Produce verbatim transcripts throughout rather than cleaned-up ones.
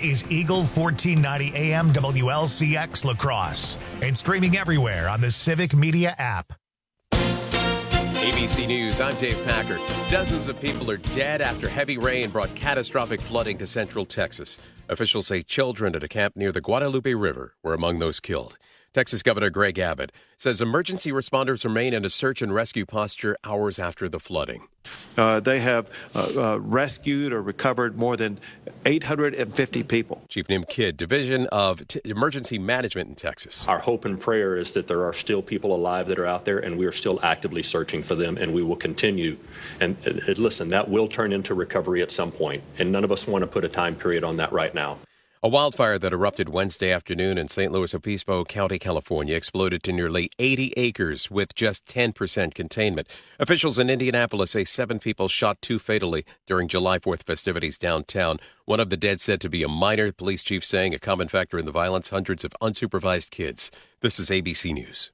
is Eagle fourteen ninety A M W L C X La Crosse and streaming everywhere on the Civic Media app. A B C News, I'm Dave Packer. Dozens of people are dead after heavy rain brought catastrophic flooding to central Texas. Officials say children at a camp near the Guadalupe River were among those killed. Texas Governor Greg Abbott says emergency responders remain in a search and rescue posture hours after the flooding. Uh, they have uh, uh, rescued or recovered more than eight hundred fifty people. Chief Nim Kidd, Division of T- Emergency Management in Texas. Our hope and prayer is that there are still people alive that are out there, and we are still actively searching for them, and we will continue. And uh, listen, that will turn into recovery at some point, and none of us want to put a time period on that right now. A wildfire that erupted Wednesday afternoon in Saint Luis Obispo County, California, exploded to nearly eighty acres with just ten percent containment. Officials in Indianapolis say seven people shot too fatally during July fourth festivities downtown. One of the dead said to be a minor, the police chief saying a common factor in the violence, hundreds of unsupervised kids. This is A B C News.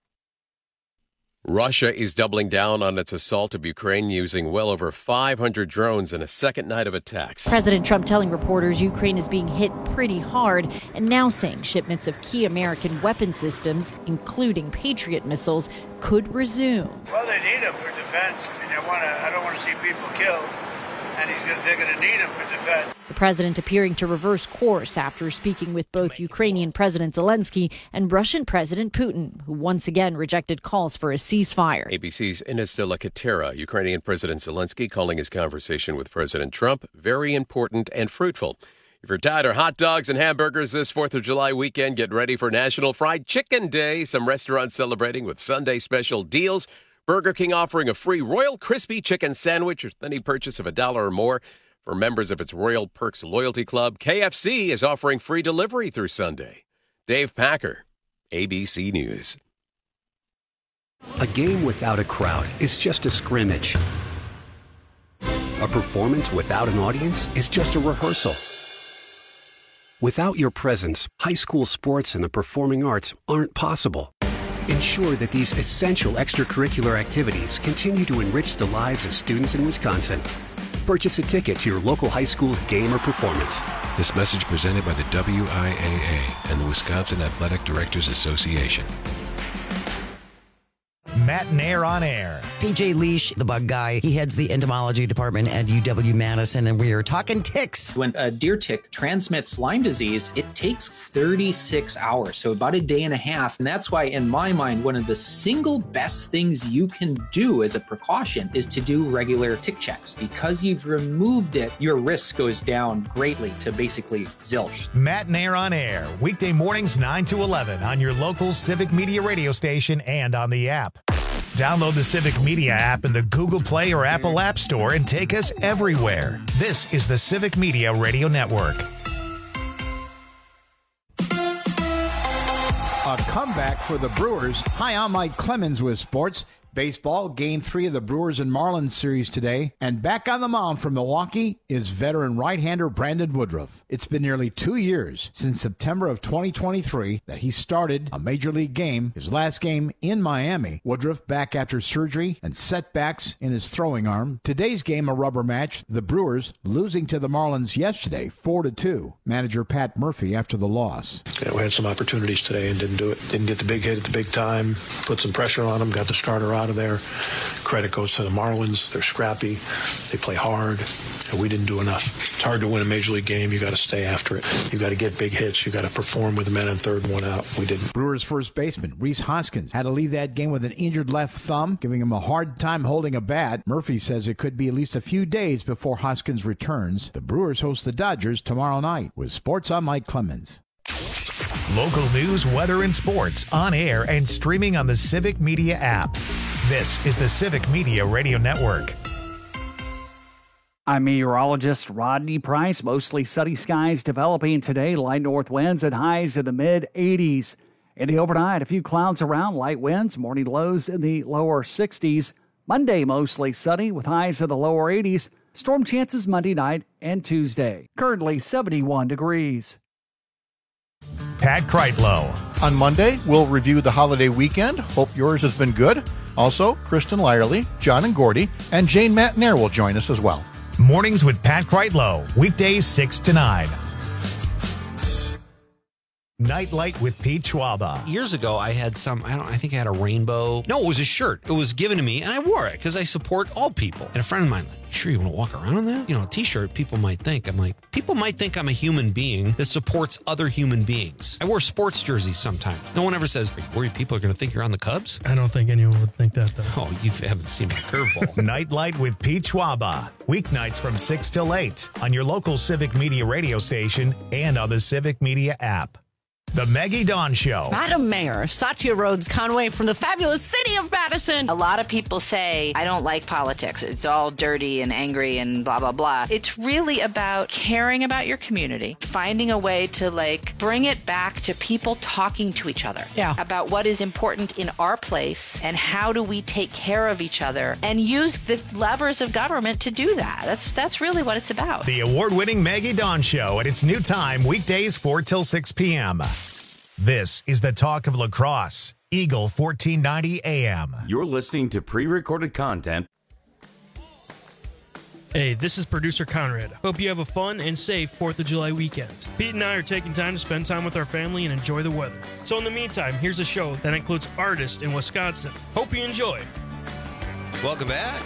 Russia is doubling down on its assault of Ukraine using well over five hundred drones in a second night of attacks. President Trump telling reporters Ukraine is being hit pretty hard and now saying shipments of key American weapon systems, including Patriot missiles, could resume. Well, they need them for defense. I mean, I, wanna, I don't want to see people killed, and he's gonna, they're going to need them for defense. The president appearing to reverse course after speaking with both Ukrainian President Zelensky and Russian President Putin, who once again rejected calls for a ceasefire. A B C's Ines de la Catera, Ukrainian President Zelensky, calling his conversation with President Trump very important and fruitful. If you're tired of hot dogs and hamburgers this fourth of July weekend, get ready for National Fried Chicken Day. Some restaurants celebrating with Sunday special deals. Burger King offering a free Royal Crispy Chicken Sandwich with any purchase of a dollar or more. For members of its Royal Perks Loyalty Club, K F C is offering free delivery through Sunday. Dave Packer, A B C News. A game without a crowd is just a scrimmage. A performance without an audience is just a rehearsal. Without your presence, high school sports and the performing arts aren't possible. Ensure that these essential extracurricular activities continue to enrich the lives of students in Wisconsin. Purchase a ticket to your local high school's game or performance. This message presented by the W I A A and the Wisconsin Athletic Directors Association. Matt Nair on air. P J Leash, the bug guy, he heads the entomology department at U W-Madison, and we are talking ticks. When a deer tick transmits Lyme disease, it takes thirty-six hours, so about a day and a half. And that's why, in my mind, one of the single best things you can do as a precaution is to do regular tick checks. Because you've removed it, your risk goes down greatly to basically zilch. Matt Nair on air, weekday mornings nine to eleven on your local Civic Media radio station and on the app. Download the Civic Media app in the Google Play or Apple App Store and take us everywhere. This is the Civic Media Radio Network. A comeback for the Brewers. Hi, I'm Mike Clemens with sports. Baseball, game three of the Brewers and Marlins series today. And back on the mound from Milwaukee is veteran right-hander Brandon Woodruff. It's been nearly two years since September of twenty twenty-three that he started a major league game, his last game in Miami. Woodruff back after surgery and setbacks in his throwing arm. Today's game a rubber match, the Brewers losing to the Marlins yesterday, four to two. Manager Pat Murphy after the loss. Yeah, we had some opportunities today and didn't do it. Didn't get the big hit at the big time, put some pressure on them, got the starter out of there. Credit goes to the Marlins. They're scrappy. They play hard. And we didn't do enough. It's hard to win a major league game. You got to stay after it. You got to get big hits. You got to perform with the men in third and one out. We didn't. Brewers first baseman Rhys Hoskins had to leave that game with an injured left thumb, giving him a hard time holding a bat. Murphy says it could be at least a few days before Hoskins returns. The Brewers host the Dodgers tomorrow night. With sports, I'm Mike Clemens. Local news, weather, and sports on air and streaming on the Civic Media app. This is the Civic Media Radio Network. I'm meteorologist Rodney Price. Mostly sunny skies developing today. Light north winds and highs in the mid eighties. In the overnight, a few clouds around, light winds, morning lows in the lower sixties. Monday, mostly sunny with highs in the lower eighties. Storm chances Monday night and Tuesday. Currently seventy-one degrees. Pat Kreitlow. On Monday, we'll review the holiday weekend. Hope yours has been good. Also, Kristen Lyerly, John and Gordy, and Jane Matt Nair will join us as well. Mornings with Pat Kreitlow. Weekdays six to nine. Nightlight with Pete Schwaba. Years ago, I had some, I don't, I think I had a rainbow. No, it was a shirt. It was given to me, and I wore it because I support all people. And a friend of mine, like, sure you want to walk around in that? You know, a t-shirt, people might think. I'm like, people might think I'm a human being that supports other human beings. I wear sports jerseys sometimes. No one ever says, are you worried people are going to think you're on the Cubs? I don't think anyone would think that, though. Oh, you haven't seen my curveball. Nightlight with Pete Schwaba. Weeknights from six till eight on your local Civic Media radio station and on the Civic Media app. The Maggie Dawn Show. Madam Mayor, Satya Rhodes Conway from the fabulous city of Madison. A lot of people say, I don't like politics. It's all dirty and angry and blah, blah, blah. It's really about caring about your community, finding a way to like bring it back to people talking to each other yeah. about what is important in our place and how do we take care of each other and use the levers of government to do that. That's, that's really what it's about. The award-winning Maggie Dawn Show at its new time, weekdays four till six p.m. This is the Talk of La Crosse, Eagle fourteen ninety A M. You're listening to pre-recorded content. Hey, this is producer Conrad. Hope you have a fun and safe fourth of July weekend. Pete and I are taking time to spend time with our family and enjoy the weather. So in the meantime, here's a show that includes artists in Wisconsin. Hope you enjoy. Welcome back.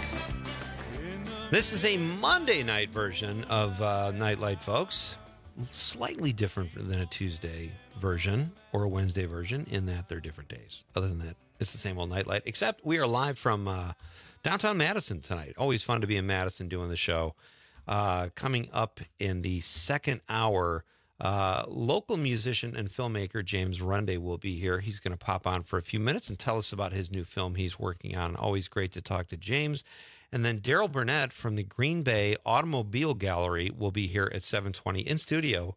This is a Monday night version of uh, Nightlight, folks. Slightly different than a Tuesday version or a Wednesday version in that they're different days. Other than that, it's the same old Nightlight, except we are live from uh, downtown Madison tonight. Always fun to be in Madison doing the show. Uh, coming up in the second hour, uh, local musician and filmmaker James Runde will be here. He's going to pop on for a few minutes and tell us about his new film he's working on. Always great to talk to James. And then Daryl Burnett from the Green Bay Automobile Gallery will be here at seven twenty in studio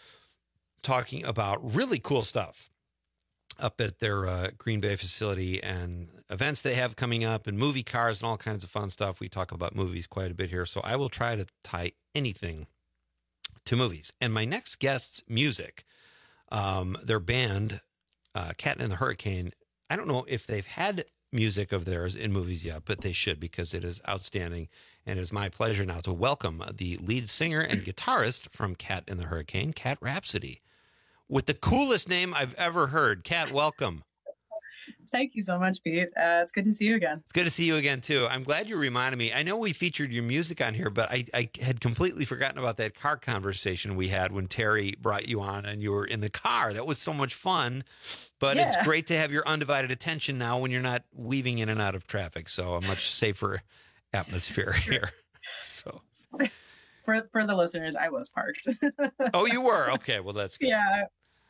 talking about really cool stuff up at their uh, Green Bay facility and events they have coming up and movie cars and all kinds of fun stuff. We talk about movies quite a bit here, so I will try to tie anything to movies. And my next guest's music, um, their band, uh, Cat and the Hurricane, I don't know if they've had music of theirs in movies yet, but they should because it is outstanding. And it is my pleasure now to welcome the lead singer and guitarist from Cat and the Hurricane, Cat Rhapsody, with the coolest name I've ever heard. Cat, welcome. Thank you so much, Pete. Uh, it's good to see you again. It's good to see you again, too. I'm glad you reminded me. I know we featured your music on here, but I, I had completely forgotten about that car conversation we had when Terry brought you on and you were in the car. That was so much fun. But yeah. It's great to have your undivided attention now when you're not weaving in and out of traffic. So a much safer atmosphere here. So for for the listeners, I was parked. Oh, you were? Okay, well, that's good. Yeah.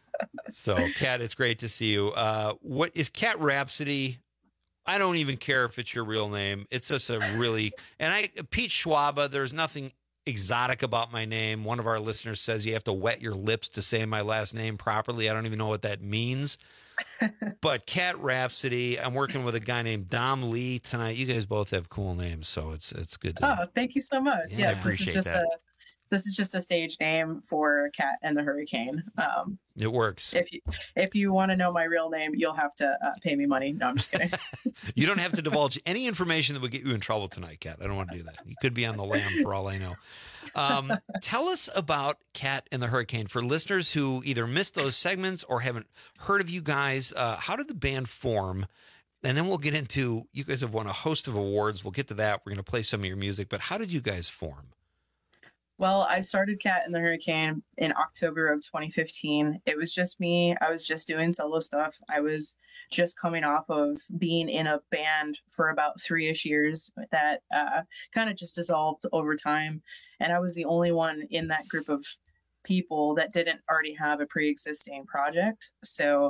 So, Cat, it's great to see you. Uh, what is Cat Rhapsody? I don't even care if it's your real name. It's just a really, and I, Pete Schwaba, there's nothing exotic about my name. One of our listeners says you have to wet your lips to say my last name properly. I don't even know what that means. But Cat Rhapsody, I'm working with a guy named Dom Lee tonight. You guys both have cool names, so it's it's good to. Oh, thank you so much. Yeah, yes, I appreciate this is just that. a this is just a stage name for Cat and the Hurricane. Um, it works. If you if you want to know my real name, you'll have to uh, pay me money. No, I'm just kidding. You don't have to divulge any information that would get you in trouble tonight, Cat. I don't want to do that. You could be on the lam for all I know. Um, tell us about Cat and the Hurricane for listeners who either missed those segments or haven't heard of you guys. Uh, how did the band form? And then we'll get into, you guys have won a host of awards. We'll get to that. We're going to play some of your music, but how did you guys form? Well, I started Cat and the Hurricane in October of twenty fifteen. It was just me. I was just doing solo stuff. I was just coming off of being in a band for about three-ish years that uh, kind of just dissolved over time. And I was the only one in that group of people that didn't already have a pre-existing project. So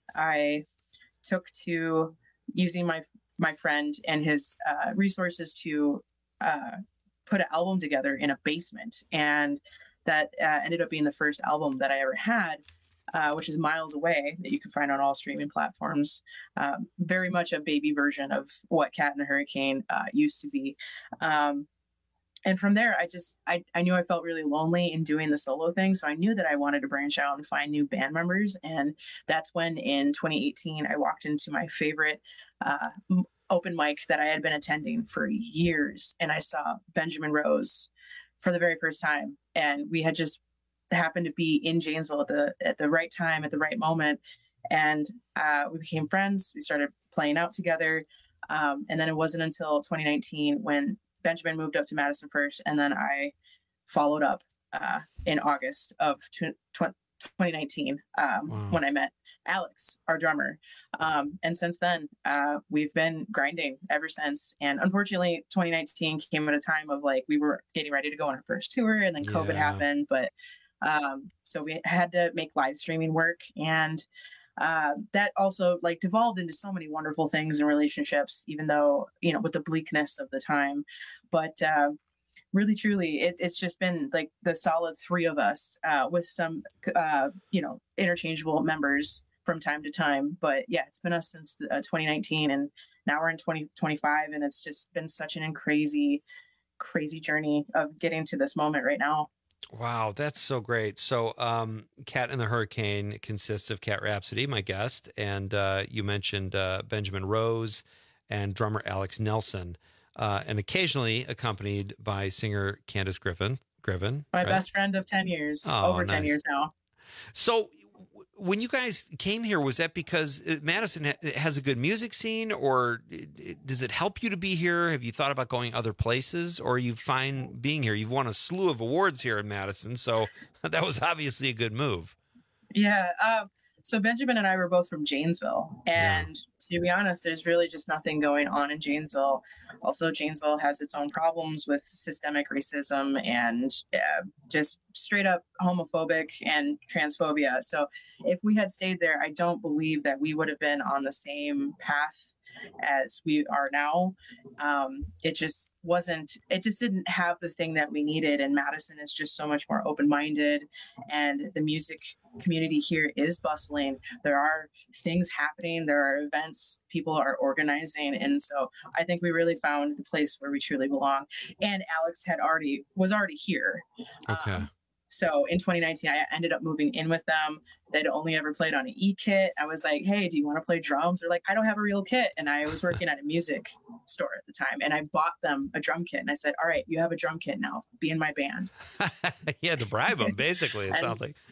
I took to using my my friend and his uh, resources to uh, put an album together in a basement, and that uh, ended up being the first album that I ever had, uh, which is Miles Away, that you can find on all streaming platforms. Um, very much a baby version of what Cat and the Hurricane uh, used to be. Um, and from there, I just, I, I knew I felt really lonely in doing the solo thing. So I knew that I wanted to branch out and find new band members. And that's when in twenty eighteen, I walked into my favorite uh, open mic that I had been attending for years. And I saw Benjamin Rose for the very first time. And we had just happened to be in Janesville at the at the right time, at the right moment. And uh, we became friends. We started playing out together. Um, and then it wasn't until twenty nineteen when Benjamin moved up to Madison first. And then I followed up uh, in August of twenty nineteen um, wow. when I met Alex, our drummer. Um, and since then, uh, we've been grinding ever since. And unfortunately, twenty nineteen came at a time of like, we were getting ready to go on our first tour and then COVID yeah. happened. But um, so we had to make live streaming work. And uh, that also like devolved into so many wonderful things and relationships, even though, you know, with the bleakness of the time. But uh, really, truly, it, it's just been like the solid three of us uh, with some, uh, you know, interchangeable members from time to time. But yeah, it's been us since uh, twenty nineteen, and now we're in twenty twenty-five, and it's just been such an crazy, crazy journey of getting to this moment right now. Wow, that's so great. So um, Cat and the Hurricane consists of Cat Rhapsody, my guest, and uh, you mentioned uh, Benjamin Rose and drummer Alex Nelson, uh, and occasionally accompanied by singer Candace Griffin. Griffin, my right? best friend of ten years, oh, over nice. ten years now. So when you guys came here, was that because Madison has a good music scene, or does it help you to be here? Have you thought about going other places, or are you fine being here? You've won a slew of awards here in Madison, so that was obviously a good move. Yeah. Um, so Benjamin and I were both from Janesville, and yeah. to be honest, there's really just nothing going on in Janesville. Also, Janesville has its own problems with systemic racism and uh, just straight up homophobic and transphobia. So if we had stayed there, I don't believe that we would have been on the same path as we are now. Um, it just wasn't, it just didn't have the thing that we needed. And Madison is just so much more open-minded, and the music community here is bustling. There are things happening. There are events people are organizing. And so I think we really found the place where we truly belong. And Alex had already, was already here. Okay. Um, So in twenty nineteen, I ended up moving in with them. They'd only ever played on an E-kit. I was like, hey, do you want to play drums? They're like, I don't have a real kit. And I was working at a music store at the time, and I bought them a drum kit. And I said, all right, you have a drum kit now. Be in my band. You had to bribe them, basically, it and, sounds like.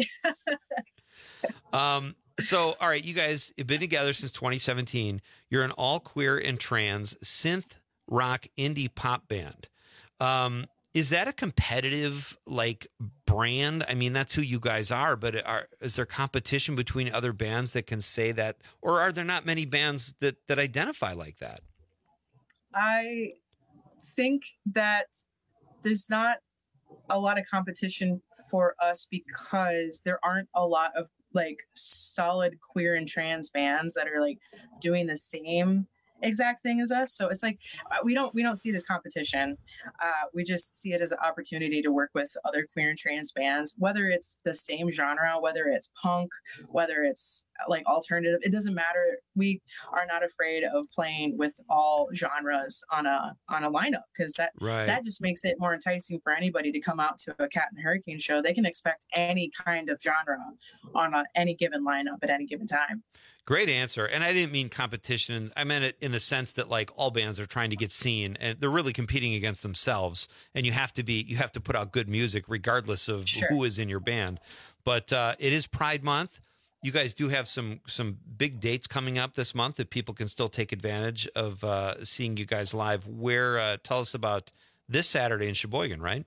um, so, all right, you guys have been together since twenty seventeen. You're an all queer and trans synth rock indie pop band. Um, Is that a competitive like brand? I mean, that's who you guys are, but are, is there competition between other bands that can say that, or are there not many bands that, that identify like that? I think that there's not a lot of competition for us because there aren't a lot of like solid queer and trans bands that are like doing the same exact thing as us. So it's like we don't we don't see it as competition. Uh, we just see it as an opportunity to work with other queer and trans bands, whether it's the same genre, whether it's punk, whether it's like alternative. It doesn't matter. We are not afraid of playing with all genres on a on a lineup, because that right. that just makes it more enticing for anybody to come out to a Cat and Hurricane show. They can expect any kind of genre on a, any given lineup at any given time. Great answer. And I didn't mean competition. I meant it in the sense that like all bands are trying to get seen, and they're really competing against themselves. And you have to be, you have to put out good music regardless of Sure. who is in your band. But uh, it is Pride Month. You guys do have some some big dates coming up this month that people can still take advantage of uh, seeing you guys live. Where, uh, tell us about this Saturday in Sheboygan, right?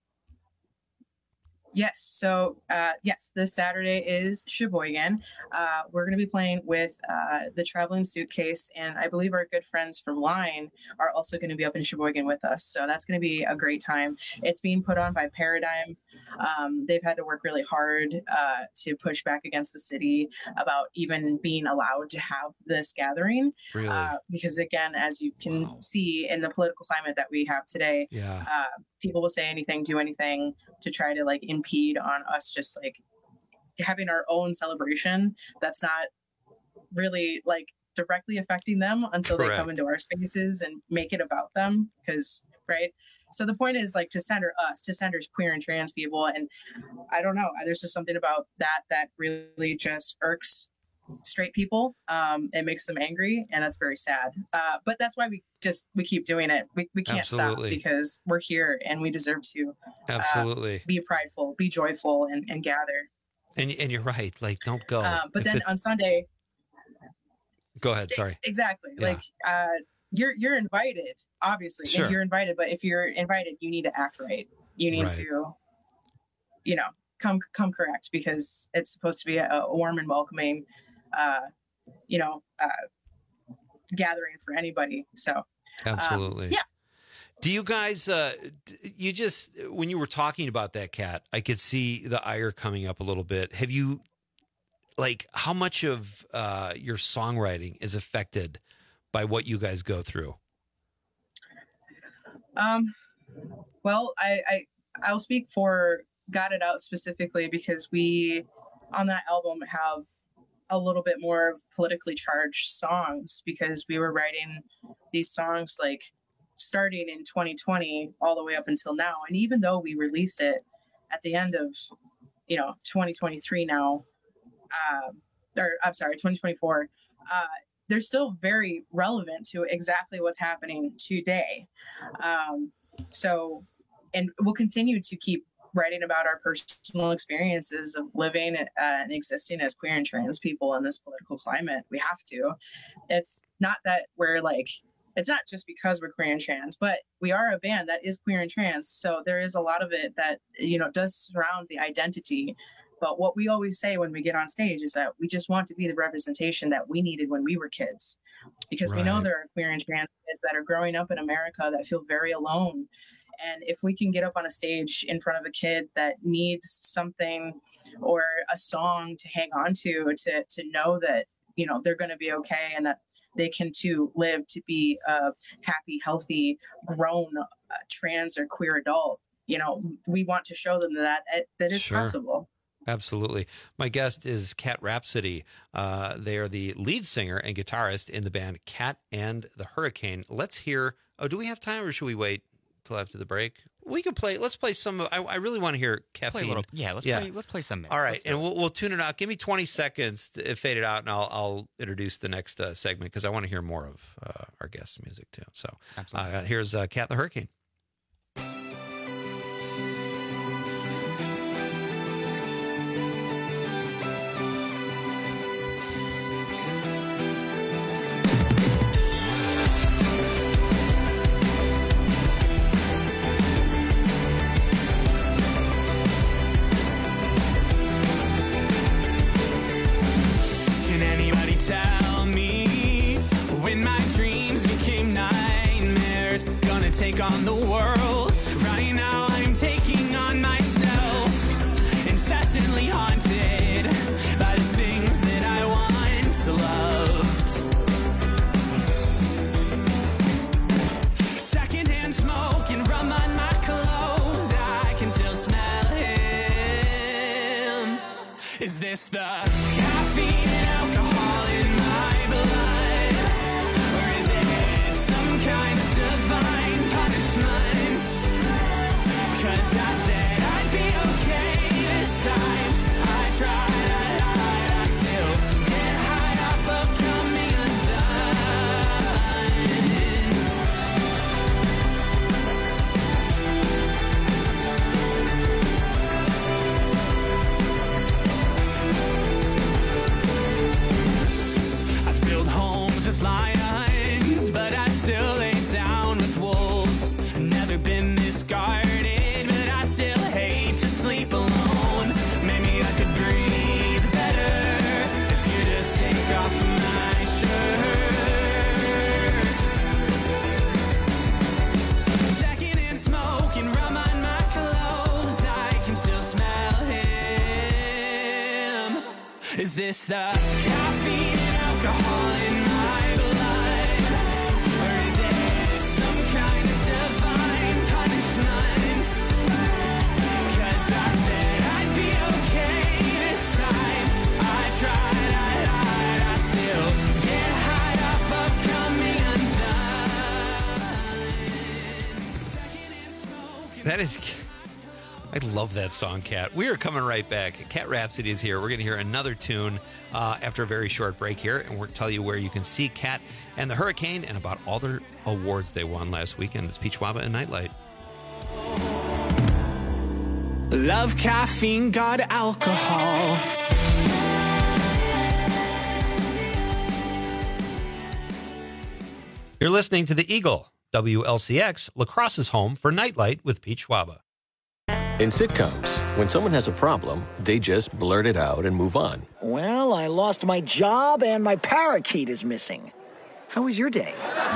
Yes. So, uh, yes, this Saturday is Sheboygan. Uh, we're going to be playing with uh, the Traveling Suitcase, and I believe our good friends from Line are also going to be up in Sheboygan with us. So that's going to be a great time. It's being put on by Paradigm. Um, they've had to work really hard uh, to push back against the city about even being allowed to have this gathering. Really? Uh, because, again, as you can Wow. see in the political climate that we have today, Yeah. uh, people will say anything, do anything to try to like impede on us just like having our own celebration that's not really like directly affecting them until Correct. they come into our spaces and make it about them. Because right. So the point is like to center us, to center queer and trans people. And I don't know, there's just something about that that really just irks straight people. Um, it makes them angry, and that's very sad. Uh, but that's why we just we keep doing it. We we can't Absolutely. stop because we're here and we deserve to uh, Absolutely. be prideful, be joyful, and, and gather. And and you're right. Like, don't go. Uh, but If then it's- on Sunday, go ahead. Sorry. exactly, Yeah. like uh, you're you're invited. Obviously, Sure. you're invited. But if you're invited, you need to act right. You need Right. to, you know, come come correct because it's supposed to be a, a warm and welcoming, uh, you know, uh, gathering for anybody. So um, Absolutely. yeah. Do you guys, uh, d- you just, when you were talking about that, Kat, I could see the ire coming up a little bit. Have you, like, how much of uh, your songwriting is affected by what you guys go through? Um, well, I, I I'll speak for Got It Out specifically because we on that album have a little bit more of politically charged songs because we were writing these songs like starting in twenty twenty all the way up until now. And even though we released it at the end of, you know, twenty twenty-three now, um, or I'm sorry, twenty twenty-four, uh, they're still very relevant to exactly what's happening today. Um, so, and we'll continue to keep writing about our personal experiences of living uh, and existing as queer and trans people in this political climate. We have to. It's not that we're like, it's not just because we're queer and trans, but we are a band that is queer and trans. So there is a lot of it that, you know, does surround the identity. But what we always say when we get on stage is that we just want to be the representation that we needed when we were kids, because we know Right. there are queer and trans kids that are growing up in America that feel very alone. And if we can get up on a stage in front of a kid that needs something or a song to hang on to, to, to know that, you know, they're going to be okay and that they can too live to be a happy, healthy, grown uh, trans or queer adult, you know, we want to show them that that is Sure. possible. Absolutely. My guest is Cat Rhapsody. Uh, they are the lead singer and guitarist in the band Cat and the Hurricane. Let's hear. Oh, do we have time, or should we wait till after the break? We can play. Let's play some. I, I really want to hear Caffeine. Play a little, yeah, let's play. Let's play some. Minutes. All right, Let's do and it. we'll, we'll tune it out. Give me twenty seconds to fade it out, and I'll, I'll introduce the next uh, segment because I want to hear more of uh, our guest's music too. So, Absolutely. uh, here's uh, Cat and the Hurricane. Can anybody tell me when my dreams became nightmares? Gonna take on the world. Right now I'm taking on myself. Incessantly haunted by the things that I once loved. Secondhand smoke and rum on my clothes. I can still smell him. Is this the caffeine and alcohol in my blood? Or is it some kind of divine punishment? Cause I said I'd be okay this time. I tried, I lied, I still get high off of coming I've built homes with lions, but I still lay down with wolves. I've never been this guarded, but I still hate to sleep alone. Maybe I could breathe better if you just take off my shirt. Secondhand smoke and rum on my clothes. I can still smell him. Is this the caffeine and alcohol in my blood? Or is it some kind of divine punishment? Cause I said I'd be okay this time. I tried, I lied, I still get high off of coming undone. That is I love that song, Cat. We are coming right back. Cat Rhapsody is here. We're going to hear another tune uh, after a very short break here, and we'll tell you where you can see Cat and the Hurricane and about all their awards they won last weekend. It's Peach Waba and Nightlight. Love caffeine, got alcohol. You're listening to The Eagle, W L C X, La Crosse's home for Nightlight with Peach Waba. In sitcoms, when someone has a problem, they just blurt it out and move on. Well, I lost my job and my parakeet is missing. How was your day?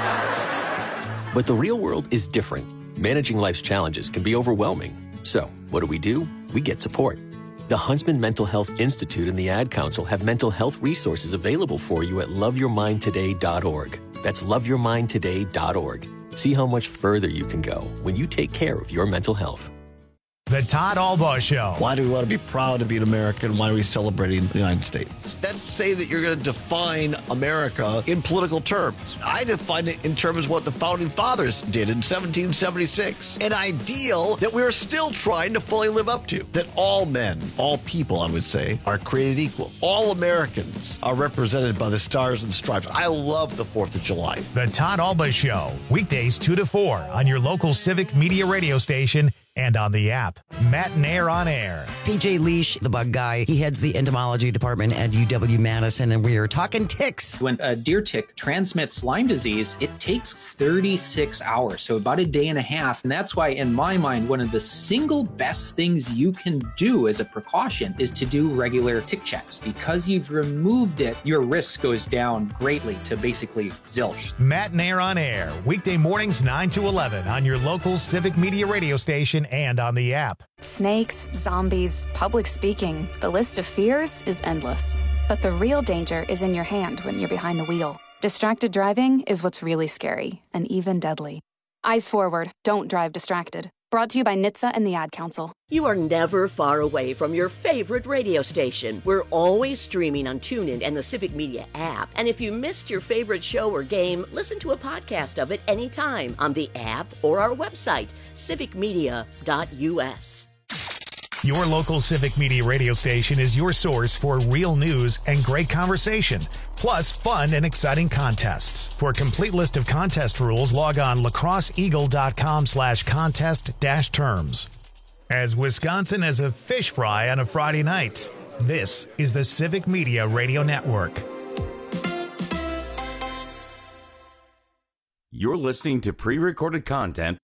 But the real world is different. Managing life's challenges can be overwhelming. So, what do we do? We get support. The Huntsman Mental Health Institute and the Ad Council have mental health resources available for you at love your mind today dot org. That's love your mind today dot org. See how much further you can go when you take care of your mental health. The Todd Albaugh Show. Why do we want to be proud to be an American? Why are we celebrating the United States? Let's say that you're going to define America in political terms. I define it in terms of what the Founding Fathers did in seventeen seventy-six. An ideal that we're still trying to fully live up to. That all men, all people, I would say, are created equal. All Americans are represented by the stars and stripes. I love the fourth of July. The Todd Albaugh Show. Weekdays two to four on your local Civic Media radio station and on the app. Matt and Air on Air. P J Leash, the bug guy, he heads the entomology department at U W Madison, and we are talking ticks. When a deer tick transmits Lyme disease, it takes thirty-six hours, so about a day and a half. And that's why, in my mind, one of the single best things you can do as a precaution is to do regular tick checks. Because you've removed it, your risk goes down greatly to basically zilch. Matt and Air on Air. Weekday mornings nine to eleven on your local Civic Media radio station and on the app. Snakes, zombies, public speaking. The list of fears is endless. But the real danger is in your hand when you're behind the wheel. Distracted driving is what's really scary and even deadly. Eyes forward. Don't drive distracted. Brought to you by N H T S A and the Ad Council. You are never far away from your favorite radio station. We're always streaming on TuneIn and the Civic Media app. And if you missed your favorite show or game, listen to a podcast of it anytime on the app or our website, civic media dot u s. Your local Civic Media radio station is your source for real news and great conversation, plus fun and exciting contests. For a complete list of contest rules, log on lacrosseeagle.com slash contest dash terms. As Wisconsin as a fish fry on a Friday night, this is the Civic Media Radio Network. You're listening to pre-recorded content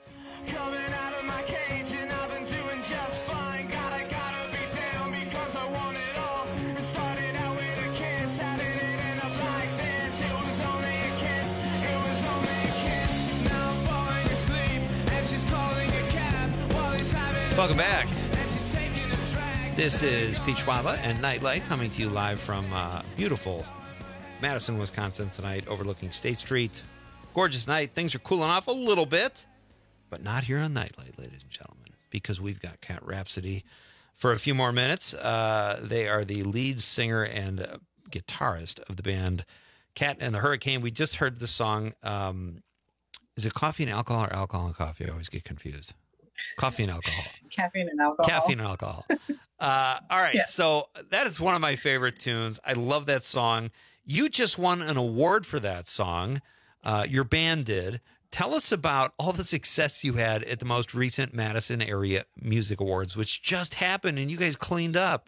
Welcome back. This is Peach Waba and Nightlight coming to you live from uh, beautiful Madison, Wisconsin tonight, overlooking State Street. Gorgeous night. Things are cooling off a little bit, but not here on Nightlight, ladies and gentlemen, because we've got Cat Rhapsody for a few more minutes. Uh, they are the lead singer and uh, guitarist of the band Cat and the Hurricane. We just heard the song. Um, is it Coffee and Alcohol or Alcohol and Coffee? I always get confused. Coffee and alcohol. Caffeine and alcohol. Caffeine and alcohol. uh, all right. Yes. So that is one of my favorite tunes. I love that song. You just won an award for that song. Uh, your band did. Tell us about all the success you had at the most recent Madison Area Music Awards, which just happened and you guys cleaned up.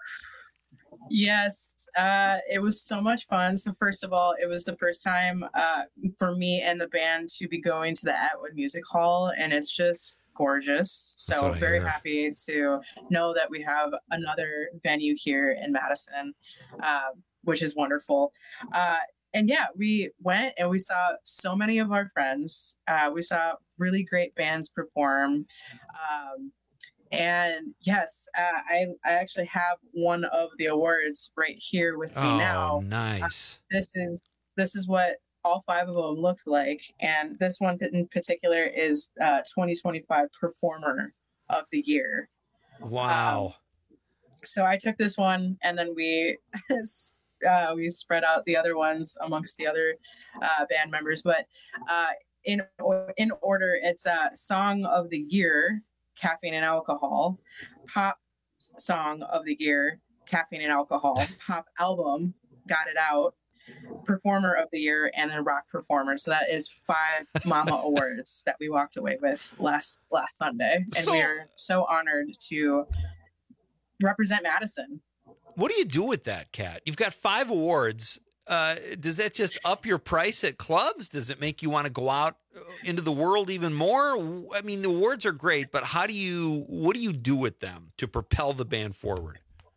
Yes, uh, it was so much fun. So first of all, it was the first time uh, for me and the band to be going to the Atwood Music Hall, and it's just gorgeous. So very hear. happy to know that we have another venue here in Madison, uh, which is wonderful. Uh, and yeah, we went and we saw so many of our friends. Uh, we saw really great bands perform. Um, and yes, uh, I, I actually have one of the awards right here with me oh, now. Nice. Uh, this is, this is what all five of them looked like. And this one in particular is uh, twenty twenty-five Performer of the Year. Wow. Um, so I took this one and then we uh, we spread out the other ones amongst the other uh, band members. But uh, in, in order, it's uh, Song of the Year, Caffeine and Alcohol, Pop Song of the Year, Caffeine and Alcohol, Pop Album, Got It Out, Performer of the Year, and then Rock Performer. So that is five Mama Awards that we walked away with last last Sunday, and So- we are so honored to represent Madison. What do you do with that, Kat? You've got five awards. Uh, does that just up your price at clubs? Does it make you want to go out into the world even more? I mean, the awards are great, but how do you, what do you do with them to propel the band forward?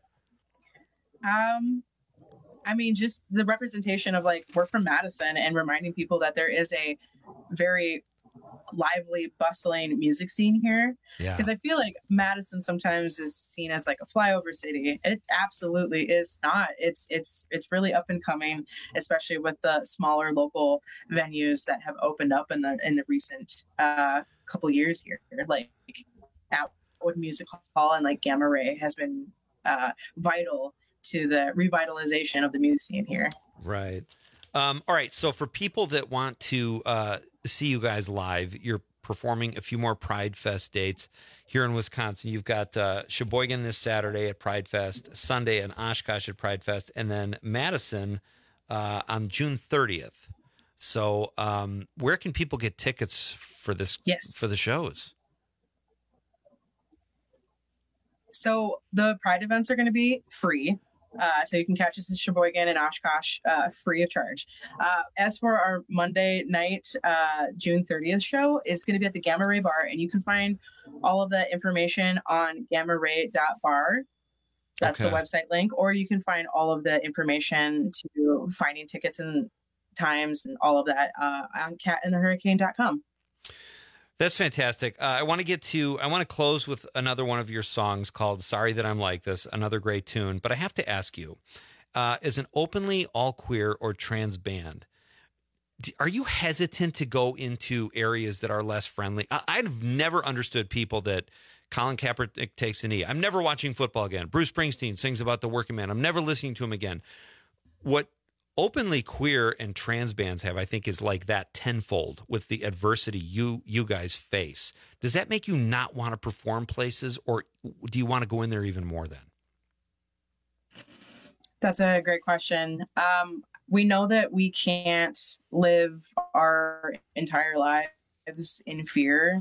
Um, I mean, just the representation of like, we're from Madison, and reminding people that there is a very lively, bustling music scene here. Yeah. Because I feel like Madison sometimes is seen as like a flyover city. It absolutely is not. It's it's it's really up and coming, especially with the smaller local venues that have opened up in the in the recent uh, couple years here. Like Atwood Music Hall and like Gamma Ray has been uh, vital to the revitalization of the music scene here. Right. Um, all right. So for people that want to uh, see you guys live, you're performing a few more Pride Fest dates here in Wisconsin. You've got uh, Sheboygan this Saturday at Pride Fest, Sunday in Oshkosh at Pride Fest, and then Madison uh, on June thirtieth. So um, where can people get tickets for this? Yes. For the shows? So the Pride events are going to be free. Uh, so you can catch us in Sheboygan and Oshkosh uh, free of charge. Uh, as for our Monday night, uh, June thirtieth show, is going to be at the Gamma Ray Bar, and you can find all of the information on gamma ray dot bar. That's Okay. the website link, or you can find all of the information to finding tickets and times and all of that uh, on cat in the hurricane dot com. That's fantastic. Uh, I want to get to, I want to close with another one of your songs called Sorry That I'm Like This, another great tune. But I have to ask you, uh, as an openly all queer or trans band, d- are you hesitant to go into areas that are less friendly? I- I've never understood people that Colin Kaepernick takes a knee. I'm never watching football again. Bruce Springsteen sings about the working man. I'm never listening to him again. What openly queer and trans bands have, I think, is like that tenfold with the adversity you you guys face. Does that make you not want to perform places, or do you want to go in there even more then? That's a great question. Um, we know that we can't live our entire lives in fear.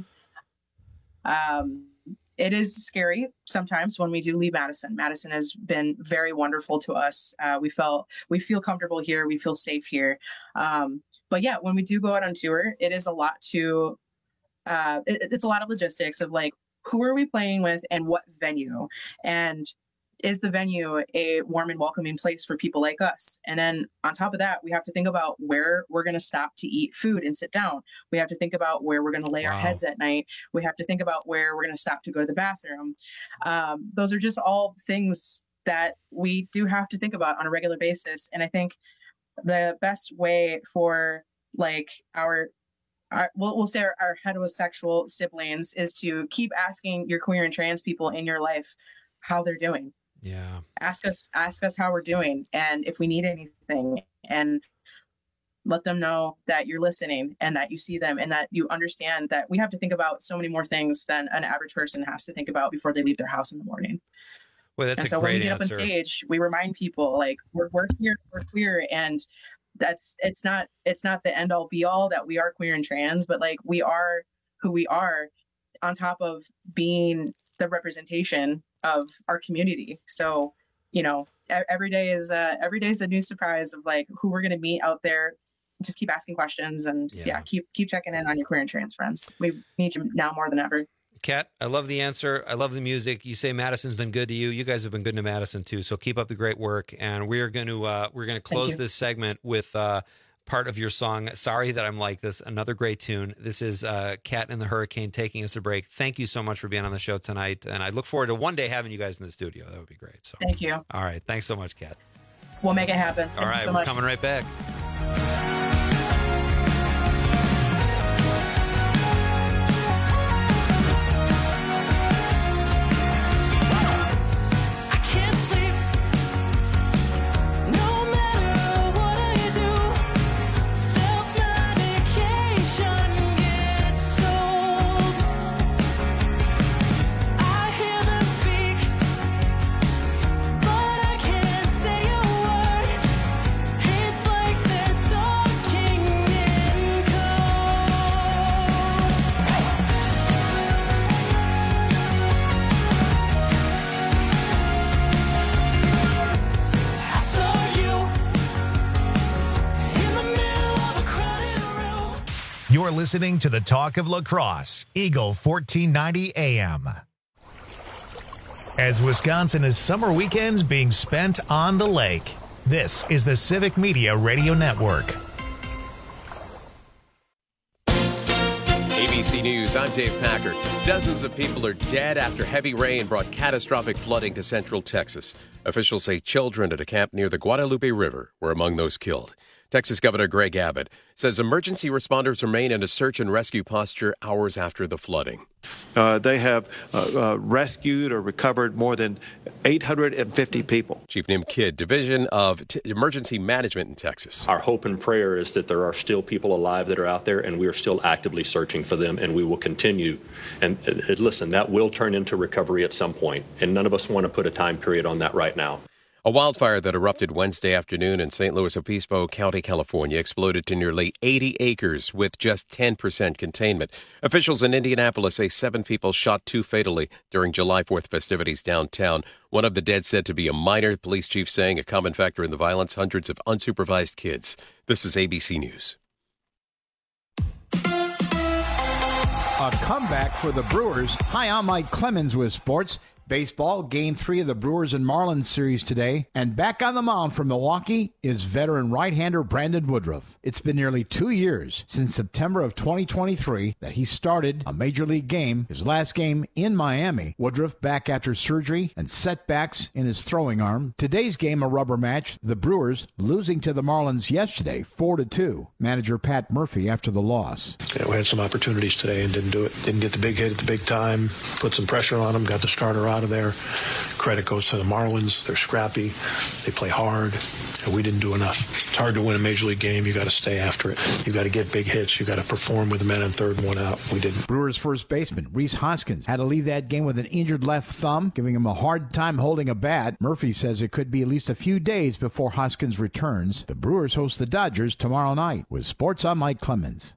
Um, it is scary sometimes when we do leave Madison. Madison has been very wonderful to us. Uh, we felt we feel comfortable here. We feel safe here. Um, but yeah, when we do go out on tour, it is a lot to. Uh, it, it's a lot of logistics of like, who are we playing with and what venue, and is the venue a warm and welcoming place for people like us? And then on top of that, we have to think about where we're going to stop to eat food and sit down. We have to think about where we're going to lay our Wow. heads at night. We have to think about where we're going to stop to go to the bathroom. Um, those are just all things that we do have to think about on a regular basis. And I think the best way for like our Our, we'll, we'll say our, our heterosexual siblings is to keep asking your queer and trans people in your life how they're doing. Yeah. Ask us, ask us how we're doing, and if we need anything, and let them know that you're listening and that you see them and that you understand that we have to think about so many more things than an average person has to think about before they leave their house in the morning. Well, that's and a so when we great get up on answer. stage, we remind people like we're, we're here, we're queer, and that's it's not it's not the end all be all that we are queer and trans, but like we are who we are, on top of being the representation of our community. So, you know, e- every day is uh, every day is a new surprise of like who we're gonna meet out there. Just keep asking questions, and Yeah. yeah, keep keep checking in on your queer and trans friends. We need you now more than ever. Kat, I love the answer. I love the music. You say Madison's been good to you. You guys have been good to Madison too. So keep up the great work. And we are going to uh, we're going to Thank close you. this segment with uh, part of your song. Sorry That I'm Like This. Another great tune. This is uh, Kat and the Hurricane taking us a break. Thank you so much for being on the show tonight. And I look forward to one day having you guys in the studio. That would be great. So Thank you. all right, thanks so much, Kat. We'll make it happen. All Thank right, you so we're much. coming right back. I can't sleep. No matter what I do, self-medication gets old. You're listening to the Talk of La Crosse, Eagle fourteen ninety A M. As Wisconsin is summer weekends being spent on the lake, this is the Civic Media Radio Network. A B C News, I'm Dave Packer. Dozens of people are dead after heavy rain brought catastrophic flooding to central Texas. Officials say children at a camp near the Guadalupe River were among those killed. Texas Governor Greg Abbott says emergency responders remain in a search and rescue posture hours after the flooding. Uh, they have uh, uh, rescued or recovered more than eight hundred fifty people. Chief Nim Kidd, Division of T- Emergency Management in Texas. Our hope and prayer is that there are still people alive that are out there, and we are still actively searching for them, and we will continue. And, and listen, that will turn into recovery at some point, and none of us want to put a time period on that right now. A wildfire that erupted Wednesday afternoon in Saint Luis Obispo County, California, exploded to nearly eighty acres with just ten percent containment. Officials in Indianapolis say seven people shot two fatally during July fourth festivities downtown. One of the dead said to be a minor, the police chief saying a common factor in the violence, hundreds of unsupervised kids. This is A B C News. A comeback for the Brewers. Hi, I'm Mike Clemens with sports. Baseball, game three of the Brewers and Marlins series today. And back on the mound from Milwaukee is veteran right-hander Brandon Woodruff. It's been nearly two years since September of twenty twenty-three that he started a major league game, his last game in Miami. Woodruff back after surgery and setbacks in his throwing arm. Today's game a rubber match, the Brewers losing to the Marlins yesterday, four to two. Manager Pat Murphy after the loss. Yeah, we had some opportunities today and didn't do it. Didn't get the big hit at the big time. Put some pressure on them, got the starter out of there. Credit goes to the Marlins. They're scrappy. They play hard. And we didn't do enough. It's hard to win a major league game. You got to stay after it. You got to get big hits. You got to perform with the men in third and one out. We didn't. Brewers first baseman Rhys Hoskins had to leave that game with an injured left thumb, giving him a hard time holding a bat. Murphy says it could be at least a few days before Hoskins returns. The Brewers host the Dodgers tomorrow night. With sports, I'm Mike Clemens.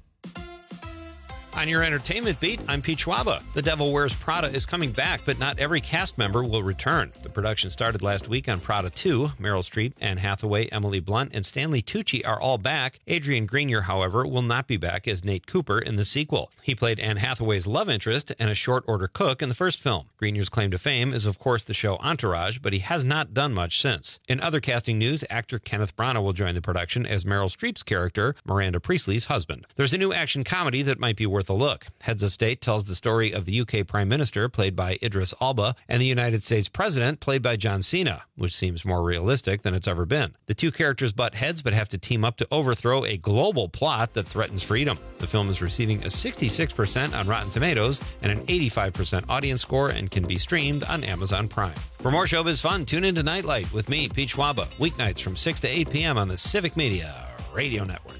On your entertainment beat, I'm Pete Schwaba. The Devil Wears Prada is coming back, but not every cast member will return. The production started last week on Prada two. Meryl Streep, Anne Hathaway, Emily Blunt, and Stanley Tucci are all back. Adrian Grenier, however, will not be back as Nate Cooper in the sequel. He played Anne Hathaway's love interest and a short-order cook in the first film. Grenier's claim to fame is, of course, the show Entourage, but he has not done much since. In other casting news, actor Kenneth Branagh will join the production as Meryl Streep's character, Miranda Priestley's husband. There's a new action comedy that might be worth a look. Heads of State tells the story of the U K Prime Minister, played by Idris Elba, and the United States President, played by John Cena, which seems more realistic than it's ever been. The two characters butt heads but have to team up to overthrow a global plot that threatens freedom. The film is receiving a sixty-six percent on Rotten Tomatoes and an eighty-five percent audience score and can be streamed on Amazon Prime. For more showbiz fun, tune into Nightlight with me, Pete Schwaba, weeknights from six to eight p.m. on the Civic Media Radio Network.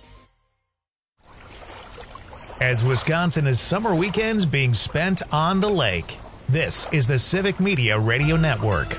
As Wisconsin is summer weekends being spent on the lake, this is the Civic Media Radio Network.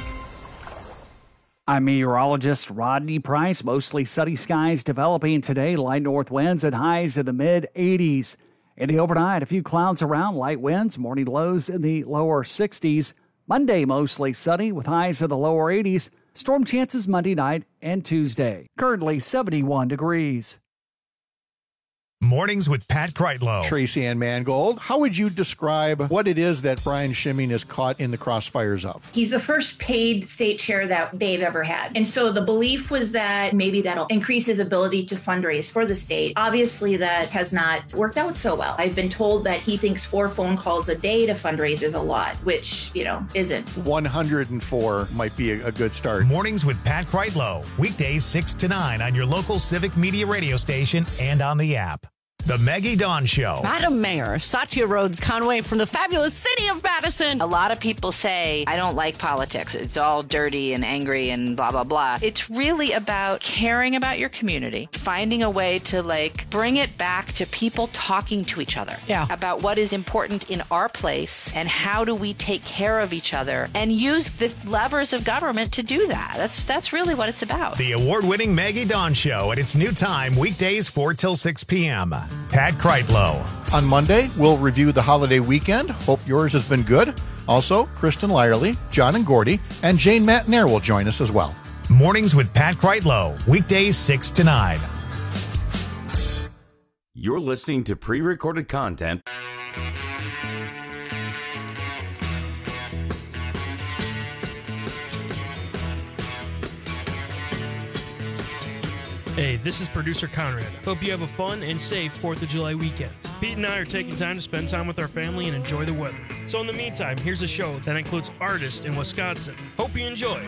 I'm meteorologist Rodney Price. Mostly sunny skies developing today. Light north winds and highs in the mid eighties. In the overnight, a few clouds around, light winds, morning lows in the lower sixties. Monday, mostly sunny with highs in the lower eighties. Storm chances Monday night and Tuesday. Currently seventy-one degrees. Mornings with Pat Kreitlow. Tracy Ann Mangold, how would you describe what it is that Brian Schimming is caught in the crossfires of? He's the first paid state chair that they've ever had. And so the belief was that maybe that'll increase his ability to fundraise for the state. Obviously, that has not worked out so well. I've been told that he thinks four phone calls a day to fundraise is a lot, which, you know, isn't. one hundred four might be a, a good start. Mornings with Pat Kreitlow. Weekdays six to nine on your local Civic Media radio station and on the app. The Maggie Dawn Show. Madam Mayor, Satya Rhodes Conway from the fabulous city of Madison. A lot of people say, I don't like politics. It's all dirty and angry and blah, blah, blah. It's really about caring about your community, finding a way to like bring it back to people talking to each other yeah. about what is important in our place and how do we take care of each other and use the levers of government to do that. That's, that's really what it's about. The award-winning Maggie Dawn Show at its new time, weekdays four till six p.m. Pat Kreitlow. On Monday, we'll review the holiday weekend. Hope yours has been good. Also, Kristen Lyerly, John and Gordy, and Jane Matnair will join us as well. Mornings with Pat Kreitlow, weekdays six to nine. You're listening to pre-recorded content. Hey, this is producer Conrad. Hope you have a fun and safe fourth of July weekend. Pete and I are taking time to spend time with our family and enjoy the weather. So in the meantime, here's a show that includes artists in Wisconsin. Hope you enjoy.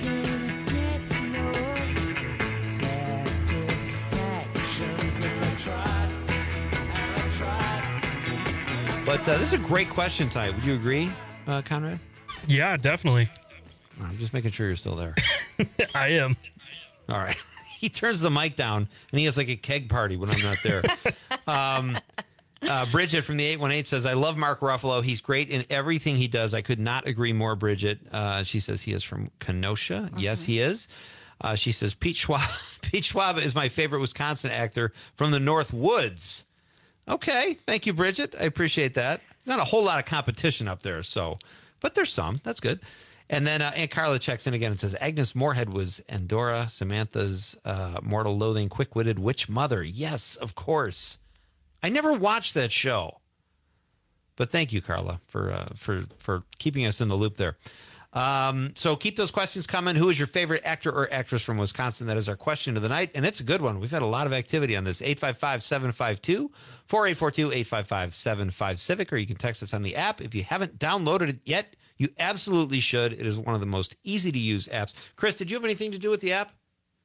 But uh, this is a great question tonight. Would you agree, uh, Conrad? Yeah, definitely. I'm just making sure you're still there. I am. All right. He turns the mic down, and he has like a keg party when I'm not there. um, uh, Bridget from the eight one eight says, I love Mark Ruffalo. He's great in everything he does. I could not agree more, Bridget. Uh, she says he is from Kenosha. Mm-hmm. Yes, he is. Uh, she says, Pete Schwab, Pete Schwab is my favorite Wisconsin actor from the North Woods. Okay. Thank you, Bridget. I appreciate that. There's not a whole lot of competition up there, so, but there's some. That's good. And then uh, Aunt Carla checks in again and says, Agnes Moorehead was Andorra, Samantha's uh, mortal loathing, quick-witted witch mother. Yes, of course. I never watched that show. But thank you, Carla, for uh, for for keeping us in the loop there. Um, so keep those questions coming. Who is your favorite actor or actress from Wisconsin? That is our question of the night, and it's a good one. We've had a lot of activity on this. eight five five, seven five two, four eight four two, eight five five, seven five Civic, or you can text us on the app. If you haven't downloaded it yet, you absolutely should. It is one of the most easy-to-use apps. Chris, did you have anything to do with the app?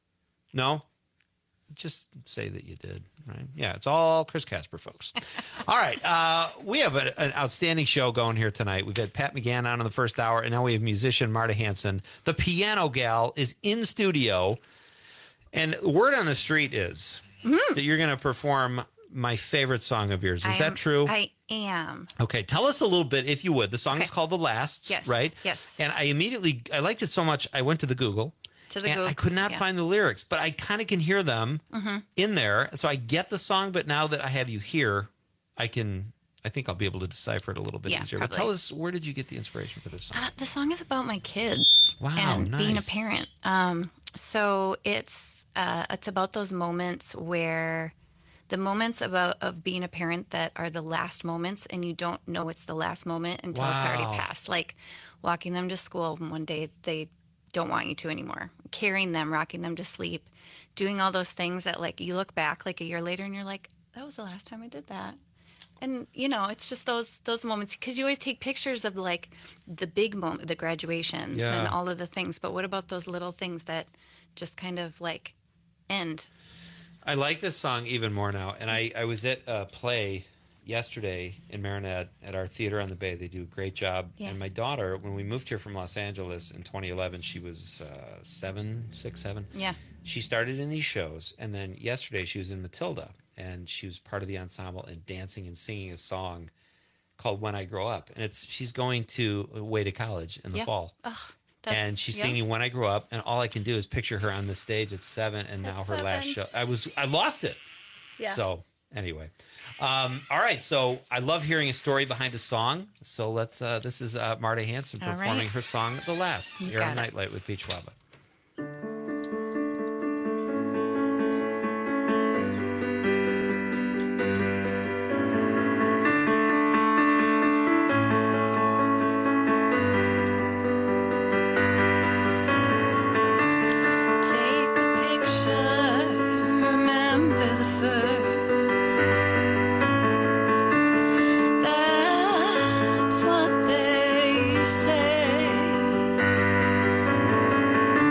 No? Just say that you did, right? Yeah, it's all Chris Casper, folks. All right, uh, we have a, an outstanding show going here tonight. We've had Pat McGann on in the first hour, and now we have musician Marta Hanson. The piano gal is in studio, and word on the street is mm-hmm. that you're going to perform my favorite song of yours. Is I that am, true? I am. Okay, tell us a little bit, if you would. The song okay. is called The Lasts, yes. right? Yes. And I immediately, I liked it so much, I went to the Google. To the and Google. I could not yeah. find the lyrics, but I kind of can hear them mm-hmm. in there. So I get the song, but now that I have you here, I can, I think I'll be able to decipher it a little bit yeah, easier. Probably. But tell us, where did you get the inspiration for this song? Uh, the song is about my kids. Wow, and nice. being a parent. Um, so it's uh, it's about those moments where the moments about of being a parent that are the last moments, and you don't know it's the last moment until wow. it's already passed. Like walking them to school, and one day they don't want you to anymore. Carrying them, rocking them to sleep, doing all those things that like you look back like a year later and you're like, that was the last time I did that. And you know, it's just those those moments, because you always take pictures of like the big moment, the graduations yeah. and all of the things. But what about those little things that just kind of like end? I like this song even more now. And I, I was at a play yesterday in Marinette at our theater on the Bay. They do a great job. Yeah. And my daughter, when we moved here from Los Angeles in twenty eleven, she was uh, seven, six, seven. Yeah. She started in these shows. And then yesterday she was in Matilda. And she was part of the ensemble and dancing and singing a song called When I Grow Up. And it's she's going to away to college in the yeah. fall. Ugh, that's, and she's yeah. singing When I Grow Up. And all I can do is picture her on the stage at seven. And now At her seven. last show. I was I lost it. Yeah. So anyway. Um, all right, so I love hearing a story behind a song. So let's. Uh, this is uh, Marta Hanson All performing right. her song "The Last." You Here on got it. Nightlight with Pete Schwab. Take a picture, remember the first. That's what they say.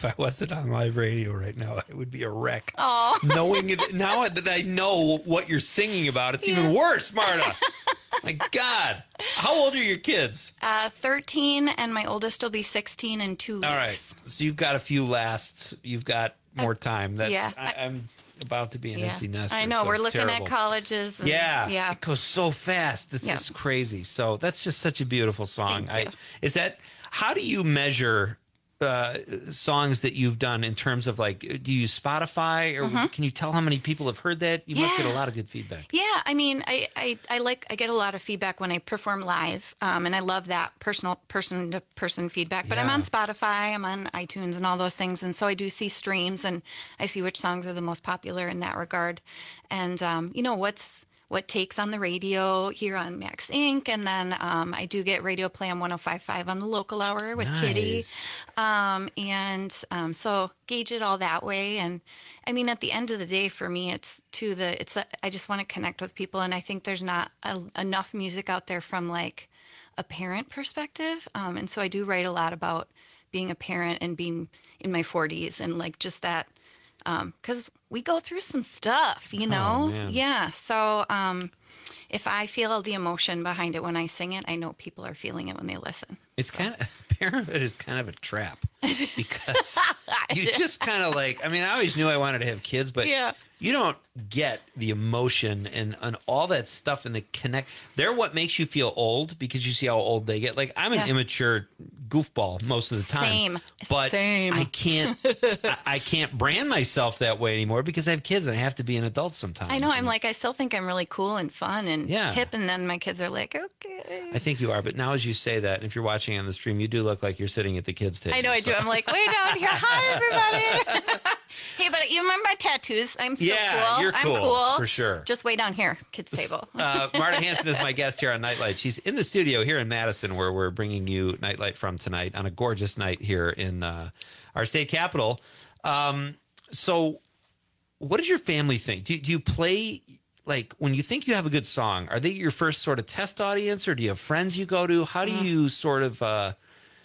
if I wasn't on live radio right now, I would be a wreck. Oh. Knowing it, now that I know what you're singing about, it's yeah. even worse, Marta. My God. How old are your kids? Uh, thirteen, and my oldest will be sixteen in two weeks. All right. So you've got a few lasts. You've got more time. That's, yeah. I, I'm about to be an yeah. empty nester. I know. So We're it's looking terrible. at colleges. And, yeah. Yeah. It goes so fast. It's yeah. just crazy. So that's just such a beautiful song. Thank I, you. is that, how do you measure uh, songs that you've done in terms of like, do you use Spotify or Mm-hmm. can you tell how many people have heard that? You must Yeah. get a lot of good feedback. Yeah, I mean, I, I, I like I get a lot of feedback when I perform live, um, and I love that personal person to person feedback. But I'm Yeah. on Spotify, I'm on iTunes, and all those things, and so I do see streams, and I see which songs are the most popular in that regard, and um, you know what's what takes on the radio here on Max Incorporated. And then um, I do get radio play on one oh five point five on the local hour with Nice. Kitty. Um, and um, so gauge it all that way. And I mean, at the end of the day, for me, it's to the, it's, a, I just want to connect with people. And I think there's not a, enough music out there from like a parent perspective. Um, and so I do write a lot about being a parent and being in my forties and like just that, um, cause we go through some stuff, you know? Oh, man. Yeah. So, um, if I feel the emotion behind it when I sing it, I know people are feeling it when they listen. It's kind of, parenthood is kind of a trap because you just kind of like, I mean, I always knew I wanted to have kids, but Yeah. you don't get the emotion and, and all that stuff and the connect. They're what makes you feel old because you see how old they get. Like I'm an Yeah. immature goofball most of the time. Same. But Same. I can't, I, I can't brand myself that way anymore because I have kids and I have to be an adult sometimes. I know. I'm And like, I still think I'm really cool and fun and Yeah. hip. And then my kids are like, okay. I think you are. But now as you say that, if you're watching on the stream, you do look like you're sitting at the kids' table. I know I so- do. I'm like, way down here. Hi, everybody. Hey, but you remember my tattoos? I'm still Yeah, cool. you're cool, I'm cool. for sure. Just way down here, kids' table. Uh, Marta Hanson is my guest here on Nightlight. She's in the studio here in Madison, where we're bringing you Nightlight from tonight on a gorgeous night here in uh, our state capital. Um, so, what does your family think? Do, do you play, like, when you think you have a good song, are they your first sort of test audience, or do you have friends you go to? How do Mm. you sort of uh,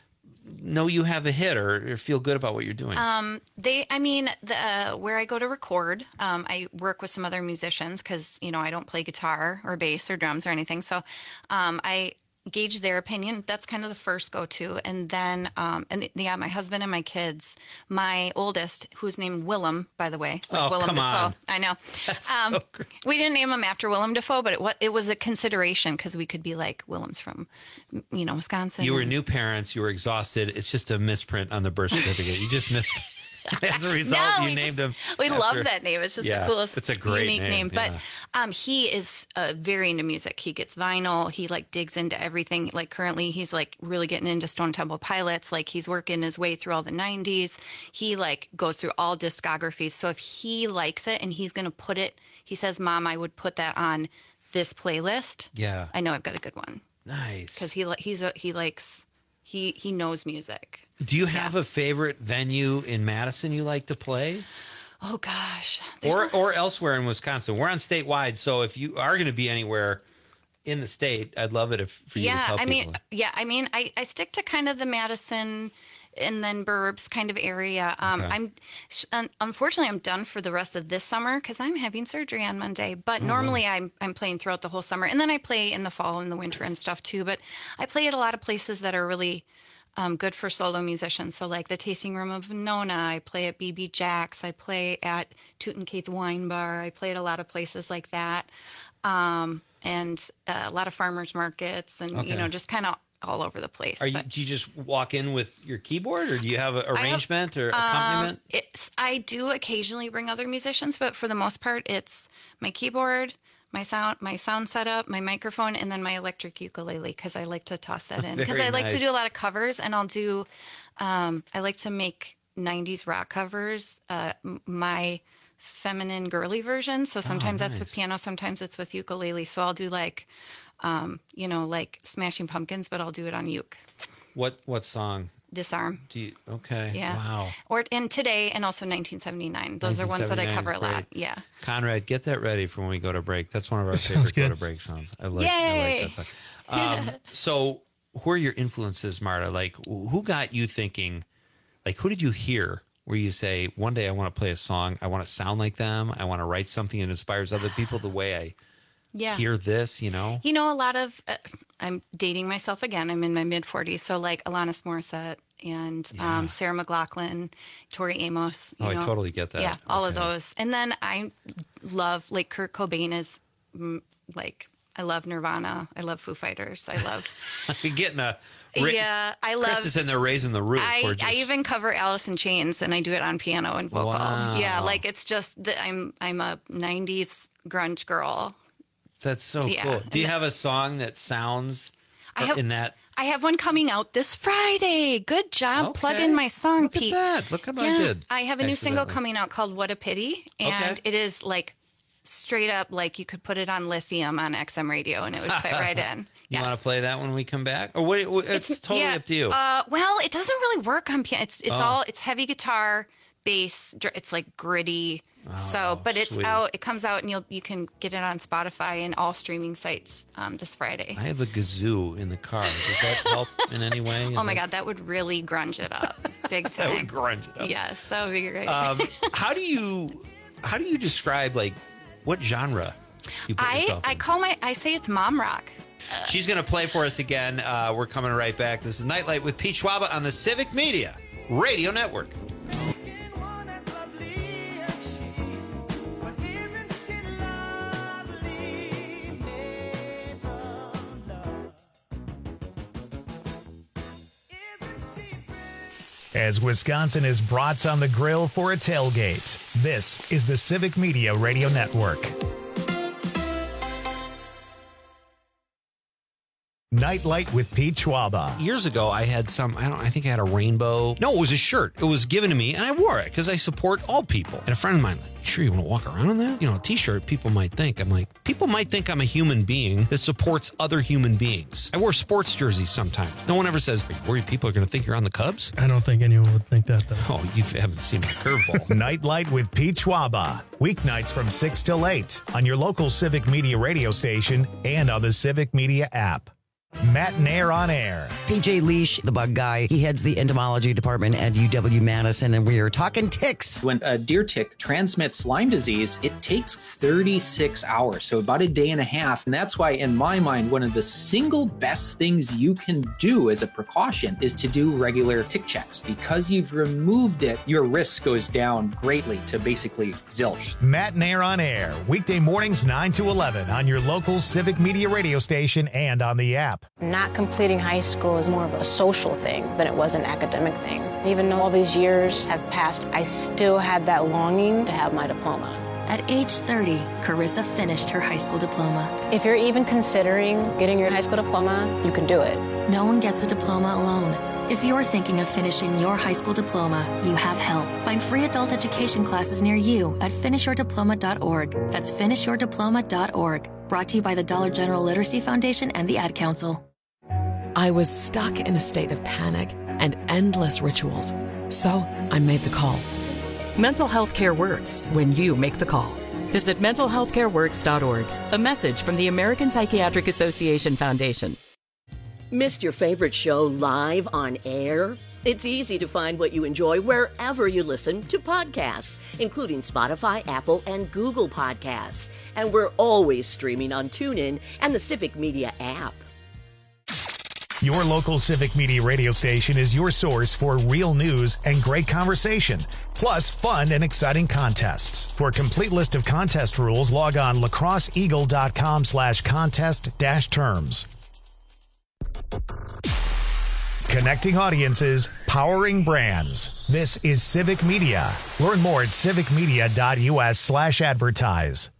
know you have a hit or, or feel good about what you're doing? Um, they, I mean, the, uh, where I go to record, um, I work with some other musicians because, you know, I don't play guitar or bass or drums or anything. So, um, I gauge their opinion. That's kind of the first go-to. And then, um, and yeah, my husband and my kids, my oldest, who's named Willem, by the way. Like Oh, Willem come Dafoe. on. I know. That's Um, so great. we didn't name him after Willem Dafoe, but it, wa- it was a consideration because we could be like, Willem's from, you know, Wisconsin. You were and- new parents. You were exhausted. It's just a misprint on the birth certificate. You just missed. As a result, No, you we named just- him. We after- love that name. It's just Yeah, the coolest, it's a great unique name, name. But yeah. um, he is uh, very into music. He gets vinyl. He like digs into everything. Like currently, he's like really getting into Stone Temple Pilots. Like he's working his way through all the nineties. He like goes through all discographies. So if he likes it and he's gonna put it, he says, "Mom, I would put that on this playlist." Yeah. I know I've got a good one Nice. because he li- he's a, he likes he he knows music. Do you have a favorite venue in Madison you like to play? Oh gosh. There's Or a- or elsewhere in Wisconsin? We're on statewide, so if you are going to be anywhere in the state, I'd love it if for you to yeah, tell I mean, people. yeah, I mean, I, I stick to kind of the Madison and then Burbs kind of area. Um, Okay. I'm sh- un- unfortunately I'm done for the rest of this summer because I'm having surgery on Monday. But Oh, normally I'm I'm playing throughout the whole summer, and then I play in the fall and the winter and stuff too. But I play at a lot of places that are really um, good for solo musicians. So like the Tasting Room of Nona, I play at B B Jack's, I play at Toot and Kate's Wine Bar, I play at a lot of places like that, um, and uh, a lot of farmers markets, and Okay. you know, just kind of all over the place. Are you, But do you just walk in with your keyboard, or do you have an I have- arrangement or accompaniment? Um, it's I do occasionally bring other musicians, but for the most part, it's my keyboard, my sound, my sound setup, my microphone, and then my electric ukulele because I like to toss that in because Very I like to nice. do a lot of covers, and I'll do. Um, I like to make nineties rock covers. Uh, m- my feminine girly version. So sometimes that's with nice. piano, sometimes it's with ukulele. So I'll do like, um, you know, like Smashing Pumpkins, but I'll do it on uke. What what song? Disarm. Do you? Okay. Yeah. Wow. Or and today and also nineteen seventy-nine. Those are ones that I cover a lot. Great. Yeah. Conrad, get that ready for when we go to break. That's one of our favorite go to break songs. I like, I Yay! like that song. Um, so, who are your influences, Marta? Like, who got you thinking? Like, who did you hear where you say, one day I want to play a song, I want to sound like them, I want to write something that inspires other people the way I yeah. hear this, you know? You know, a lot of, uh, I'm dating myself again. I'm in my mid forties. So like Alanis Morissette and Yeah. um, Sarah McLachlan, Tori Amos. You Oh, I know? totally get that. Yeah, all of Okay. those. And then I love, like Kurt Cobain is mm, like, I love Nirvana. I love Foo Fighters. I love... You're getting a... yeah, I love... Chris is in there raising the roof. I, We're just- I even cover Alice in Chains, and I do it on piano and vocal. Wow. Yeah, like it's just that I'm I'm a nineties grunge girl. That's so Yeah. cool. Do you have a song that sounds I have- in that? I have one coming out this Friday. Good job Okay. plugging my song, Look Pete. at that. Look what I Yeah, did. I have a new single accidentally. coming out called What a Pity. And Okay. it is like straight up like you could put it on lithium on X M radio and it would fit right in. You want to play that when we come back? Or what? what- It's, totally yeah, up to you. Uh, well, it doesn't really work on piano. It's it's Oh. all it's heavy guitar, bass. dr- It's like gritty. so, but it's sweet. out. It comes out, and you'll you can get it on Spotify and all streaming sites um, this Friday. I have a kazoo in the car. Does that help in any way? Is Oh my that- God, that would really grunge it up, big That time. would grunge it up. Yes, that would be great. Um, how do you how do you describe like what genre you put I yourself I in? call my I say it's mom rock. She's going to play for us again. Uh, we're coming right back. This is Nightlight with Pete Schwaba on the Civic Media Radio Network. As Wisconsin is brats on the grill for a tailgate, this is the Civic Media Radio Network. Nightlight with Pete Schwaba. Years ago, I had some, I don't I think I had a rainbow. No, it was a shirt. It was given to me, and I wore it because I support all people. And a friend of mine, like, sure you want to walk around in that? You know, a t-shirt, people might think. I'm like, people might think I'm a human being that supports other human beings. I wear sports jerseys sometimes. No one ever says, are you worried people are going to think you're on the Cubs? I don't think anyone would think that, though. Oh, you haven't seen my curveball. Nightlight with Pete Schwaba. Weeknights from six till eight on your local Civic Media radio station and on the Civic Media app. Matt Nair on air. P J Leash, the bug guy, he heads the entomology department at U W Madison, and we are talking ticks. When a deer tick transmits Lyme disease, it takes thirty-six hours, so about a day and a half. And that's why, in my mind, one of the single best things you can do as a precaution is to do regular tick checks. Because you've removed it, your risk goes down greatly to basically zilch. Matt Nair on air. Weekday mornings nine to eleven on your local Civic Media radio station and on the app. Not completing high school is more of a social thing than it was an academic thing. Even though all these years have passed, I still had that longing to have my diploma. At age thirty, Carissa finished her high school diploma. If you're even considering getting your high school diploma, you can do it. No one gets a diploma alone. If you're thinking of finishing your high school diploma, you have help. Find free adult education classes near you at finish your diploma dot org. That's finish your diploma dot org. Brought to you by the Dollar General Literacy Foundation and the Ad Council. I was stuck in a state of panic and endless rituals. So I made the call. Mental health care works when you make the call. Visit mental health care works dot org. A message from the American Psychiatric Association Foundation. Missed your favorite show live on air? It's easy to find what you enjoy wherever you listen to podcasts, including Spotify, Apple, and Google Podcasts. And we're always streaming on TuneIn and the Civic Media app. Your local Civic Media radio station is your source for real news and great conversation, plus fun and exciting contests. For a complete list of contest rules, log on lacrosse eagle dot com slash contest dash terms. Connecting audiences, powering brands. This is Civic Media. Learn more at civic media dot u s slash advertise.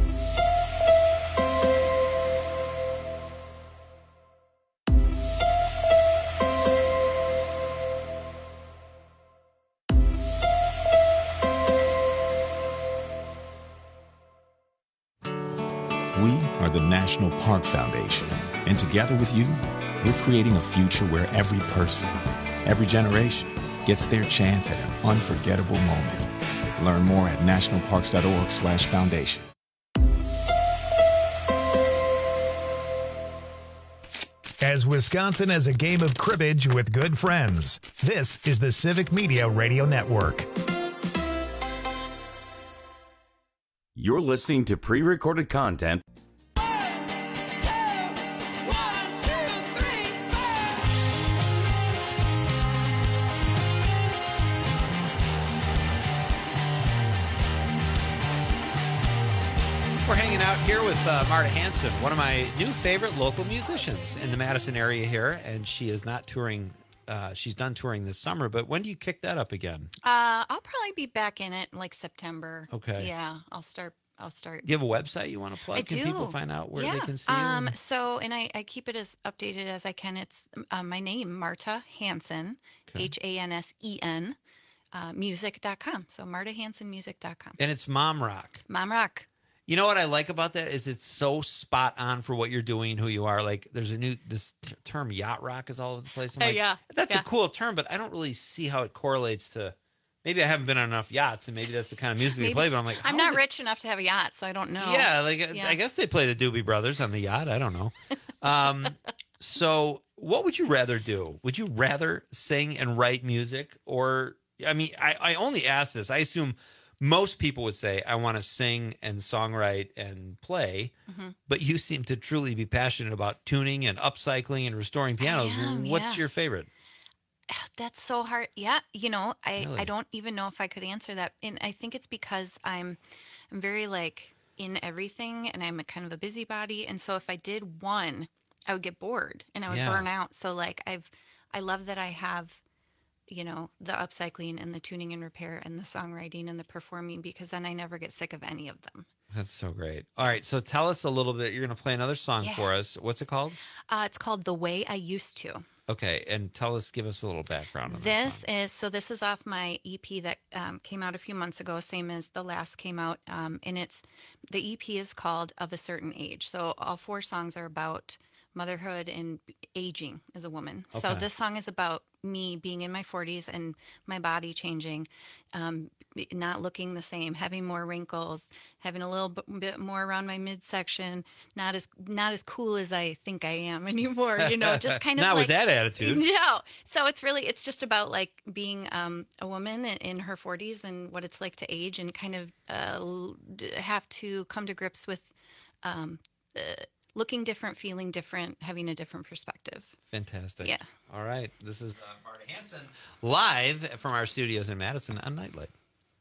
We are the National Park Foundation, and together with you, we're creating a future where every person, every generation, gets their chance at an unforgettable moment. Learn more at national parks dot org slash foundation. as Wisconsin as a game of cribbage with good friends. This is the Civic Media Radio Network. You're listening to pre-recorded content. We're hanging out here with uh, Marta Hanson, one of my new favorite local musicians in the Madison area here, and she is not touring. Uh, she's done touring this summer, but when do you kick that up again? Uh, I'll probably be back in it in like September. Okay. Yeah, I'll start. I'll start. Do you have a website you want to plug? I Can do. people find out where yeah. they can see you? Um, so, and I, I keep it as updated as I can. It's uh, my name, Marta Hansen, Okay. H A N S E N, uh, music dot com. So marta hansen music dot com. And it's Mom Rock. Mom Rock. You know what I like about that is it's so spot on for what you're doing, who you are. Like, there's a new this t- term, yacht rock, is all over the place. I'm Uh, like, yeah, that's yeah. a cool term, but I don't really see how it correlates to. Maybe I haven't been on enough yachts, and maybe that's the kind of music they Maybe- play. But I'm like, I'm how not is it- rich enough to have a yacht, so I don't know. Yeah, like Yeah. I guess they play the Doobie Brothers on the yacht. I don't know. Um, so, what would you rather do? Would you rather sing and write music, or I mean, I, I only ask this. I assume most people would say, I want to sing and songwrite and play, Mhm. but you seem to truly be passionate about tuning and upcycling and restoring pianos. am, What's yeah. your favorite? That's so hard. Yeah, you know, I, Really? I don't even know if I could answer that. And I think it's because I'm I'm very like in everything, and I'm a kind of a busybody. And so if I did one, I would get bored and I would Yeah. burn out. So like I've I love that I have, you know, the upcycling and the tuning and repair and the songwriting and the performing, because then I never get sick of any of them. That's so great. All right, so tell us a little bit. You're going to play another song Yeah. for us. What's it called? Uh, it's called The Way I Used To. Okay, and tell us, give us a little background on this. This is so. This is off my E P that um, came out a few months ago, same as the last came out. Um, and it's the E P is called Of a Certain Age. So all four songs are about motherhood and aging as a woman. So Okay. this song is about me being in my forties and my body changing, um, not looking the same, having more wrinkles, having a little b- bit more around my midsection, not as not as cool as I think I am anymore. You know, just kind of Not like, with that attitude. No. So it's really it's just about like being um, a woman in, in her forties and what it's like to age and kind of uh, l- d- have to come to grips with um, uh, looking different, feeling different, having a different perspective. Fantastic. Yeah. All right. This is uh, Marta Hanson live from our studios in Madison on Nightlight.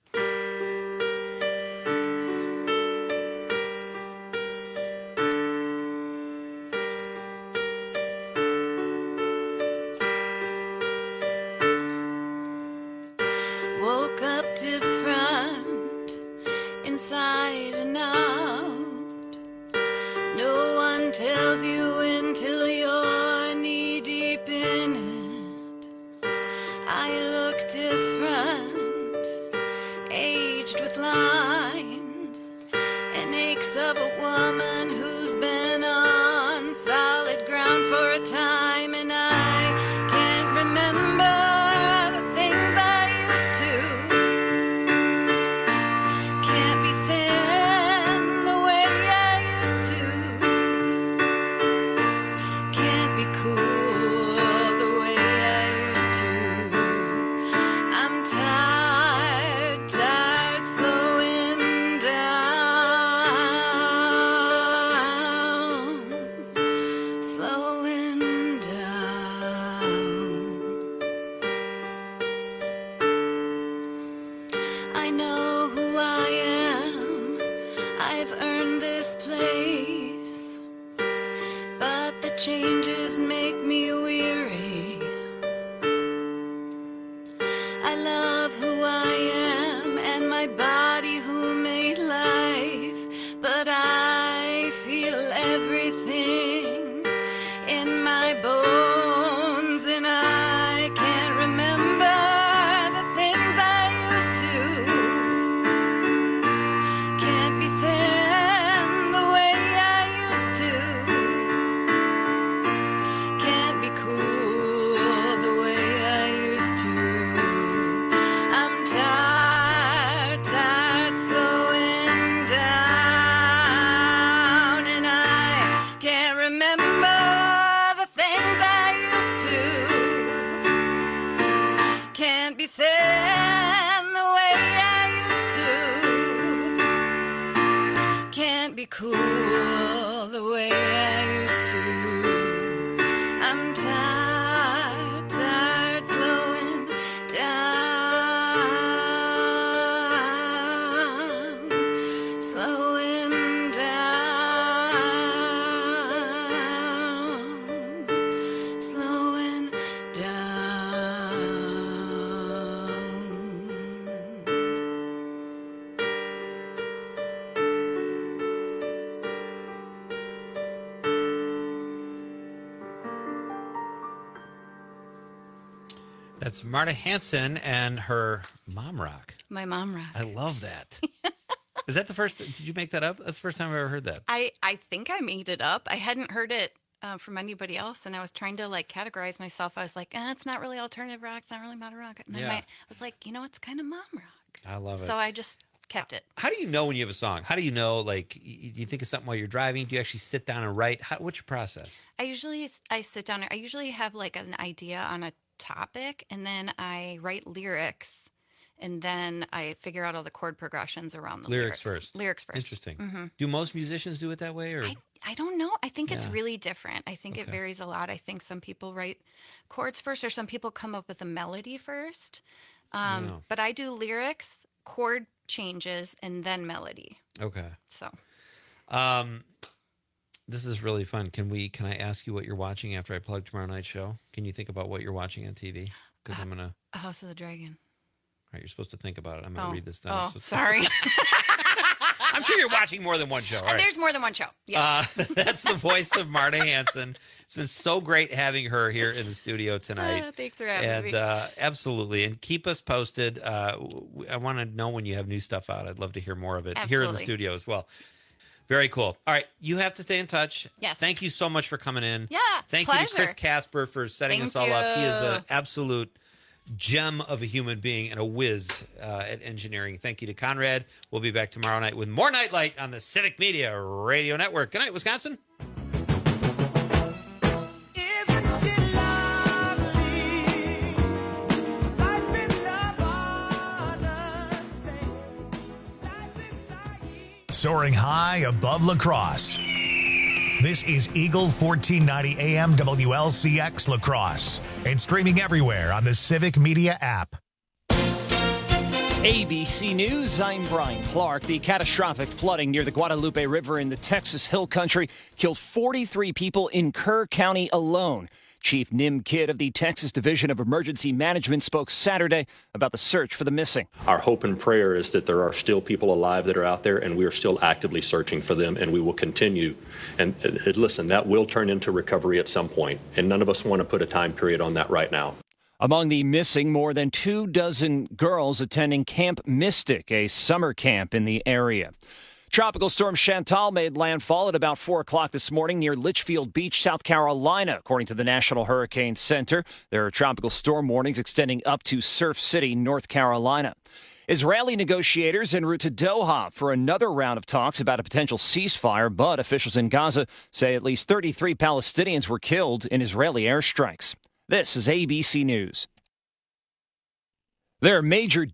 Woke up different inside and out. No one tells you until you're knee deep in it. I look different, aged with lines and aches of a woman who's been on solid ground for a time, and I can't remember the things I used to. Can't be thin the way I used to. Can't be cool the way I used to. I'm tired, tired, slowing down, slowing down. I know who I am. I've earned this place, but the changes make me weary. I love who I am and my body who made life, but I feel everything in my bones, and I can't remember the things I used to. Can't be thin the way I used to. Can't be cool the way I used to. I'm tired, tired, slowing down, and I can't That's Marta Hanson and her mom rock. My mom rock. I love that. Is that the first? Did you make that up? That's the first time I've ever heard that. I, I think I made it up. I hadn't heard it uh, from anybody else, and I was trying to like categorize myself. I was like, eh, it's not really alternative rock. It's not really modern rock. And then Yeah. my, I was like, you know, it's kind of mom rock. I love it. So I just kept it. How do you know when you have a song? How do you know, like, y- do you think of something while you're driving? Do you actually sit down and write? How, what's your process? I usually I sit down. I usually have like an idea on a topic, and then I write lyrics, and then I figure out all the chord progressions around the Lyrics lyrics. first. Lyrics first. Interesting. Mhm. Do most musicians do it that way, or I, I don't know. I think it's Yeah. really different. I think it Okay. varies a lot. I think some people write chords first, or some people come up with a melody first. Um, Yeah. But I do lyrics, chord changes, and then melody. okay? So Um, this is really fun. Can we? Can I ask you what you're watching after I plug tomorrow night's show? Can you think about what you're watching on T V? Because I'm gonna. A House of the Dragon. All right, you're supposed to think about it. I'm gonna Oh. read this down. Oh, I'm supposed to- sorry. I'm sure you're watching more than one show. All And right. there's more than one show. Yeah. Uh, that's the voice of Marta Hanson. It's been so great having her here in the studio tonight. Ah, thanks for having and, me. uh, absolutely. And keep us posted. Uh, w- I want to know when you have new stuff out. I'd love to hear more of it here in the Absolutely. studio as well. Very cool. All right. You have to stay in touch. Yes. Thank you so much for coming in. Yeah, Thank you to pleasure. Chris Casper for setting Thank us all up. He is you. an absolute gem of a human being and a whiz uh, at engineering. Thank you to Conrad. We'll be back tomorrow night with more Nightlight on the Civic Media Radio Network. Good night, Wisconsin. Soaring high above La Crosse. This is Eagle fourteen ninety A M W L C X La Crosse and streaming everywhere on the Civic Media app. A B C News, I'm Brian Clark. The catastrophic flooding near the Guadalupe River in the Texas Hill Country killed forty-three people in Kerr County alone. Chief Nim Kidd of the Texas Division of Emergency Management spoke Saturday about the search for the missing. Our hope and prayer is that there are still people alive that are out there, and we are still actively searching for them, and we will continue. And, and listen, that will turn into recovery at some point, and none of us want to put a time period on that right now. Among the missing, more than two dozen girls attending Camp Mystic, a summer camp in the area. Tropical storm Chantal made landfall at about four o'clock this morning near Litchfield Beach, South Carolina. According to the National Hurricane Center, there are tropical storm warnings extending up to Surf City, North Carolina. Israeli negotiators en route to Doha for another round of talks about a potential ceasefire, but officials in Gaza say at least thirty-three Palestinians were killed in Israeli airstrikes. This is A B C News. There are major